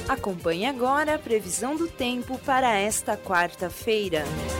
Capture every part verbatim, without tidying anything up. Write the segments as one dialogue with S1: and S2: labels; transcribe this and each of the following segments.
S1: Acompanhe agora a previsão do tempo para esta quarta-feira.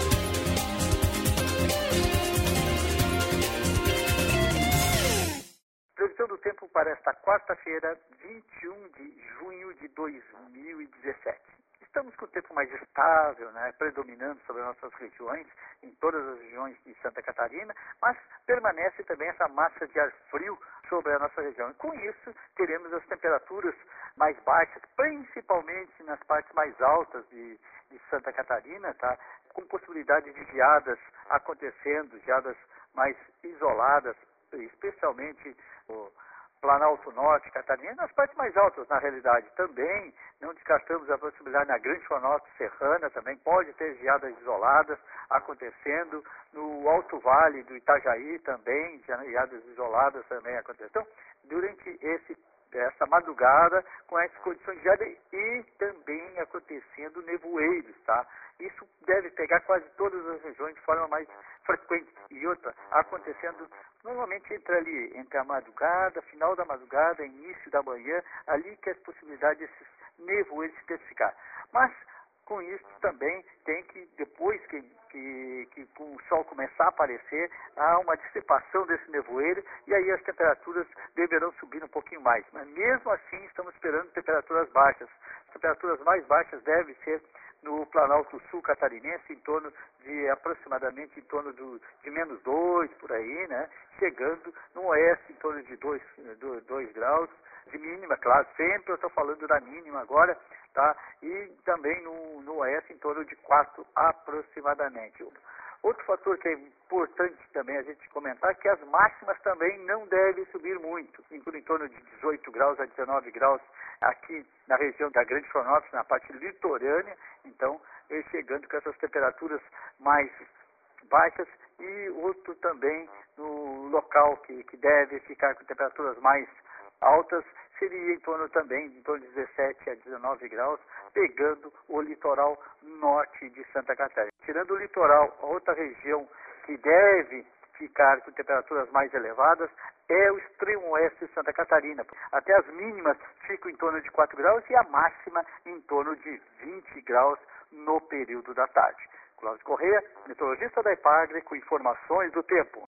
S2: Previsão do tempo para esta quarta-feira, vinte e um de junho de dois mil e dezessete. Estamos com o tempo mais estável, né, predominando sobre as nossas regiões, em todas as regiões de Santa Catarina, mas permanece também essa massa de ar frio sobre a nossa região. E com isso, teremos as temperaturas mais baixas, principalmente nas partes mais altas de, de Santa Catarina, tá, com possibilidade de geadas acontecendo, geadas mais isoladas, especialmente o Planalto Norte, Catarina, nas partes mais altas, na realidade, também. Não descartamos a possibilidade na Grande Florianópolis Serrana, também pode ter geadas isoladas acontecendo. No Alto Vale do Itajaí também, geadas isoladas também acontecendo. Então, durante esse, essa madrugada, com essas condições de geada e também acontecendo nevoeiros, tá? Isso deve pegar quase todas as regiões de forma mais frequente. E outra, acontecendo normalmente entre ali, entre a madrugada, final da madrugada, início da manhã, ali que as possibilidades desses nevoeiros se intensificar. Mas, com isso também tem que, depois que, que, que o sol começar a aparecer, há uma dissipação desse nevoeiro e aí as temperaturas deverão subir um pouquinho mais. Mas mesmo assim estamos esperando temperaturas baixas. As temperaturas mais baixas devem ser no Planalto Sul catarinense, em torno de aproximadamente em torno do, de menos dois por aí, né? Chegando no oeste em torno de dois graus de mínima, claro, sempre eu estou falando da mínima agora, tá? E também no, no oeste em torno de quatro aproximadamente. Outro fator que é importante também a gente comentar é que as máximas também não devem subir muito, em, em torno de dezoito graus a dezenove graus aqui na região da Grande Florianópolis, na parte litorânea, então chegando com essas temperaturas mais baixas, e outro também no local que, que deve ficar com temperaturas mais altas seria em torno também em torno de dezessete a dezenove graus, pegando o litoral norte de Santa Catarina. Tirando o litoral, a outra região que deve ficar com temperaturas mais elevadas é o extremo oeste de Santa Catarina. Até as mínimas ficam em torno de quatro graus e a máxima em torno de vinte graus no período da tarde. Cláudio Corrêa, meteorologista da EPAGRE, com informações do tempo.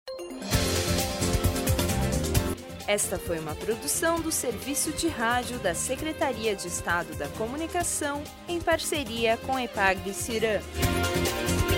S1: Esta foi uma produção do Serviço de Rádio da Secretaria de Estado da Comunicação, em parceria com a EPAGRE-Ciram.